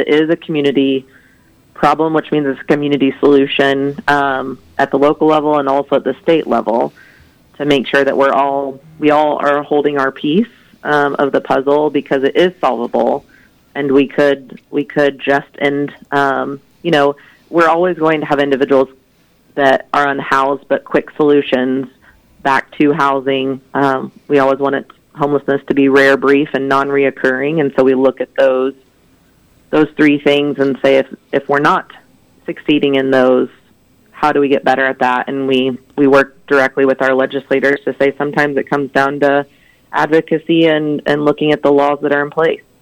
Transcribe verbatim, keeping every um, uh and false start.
It is a community problem, which means it's a community solution um, at the local level and also at the state level to make sure that we're all we all are holding our piece um, of the puzzle, because it is solvable, and we could we could just end. Um, you know, we're always going to have individuals that are unhoused, but quick solutions back to housing. Um, we always want it, homelessness to be rare, brief, and non-reoccurring, and so we look at those those three things and say, if if we're not succeeding in those, how do we get better at that? And we, we work directly with our legislators to say sometimes it comes down to advocacy and, and looking at the laws that are in place.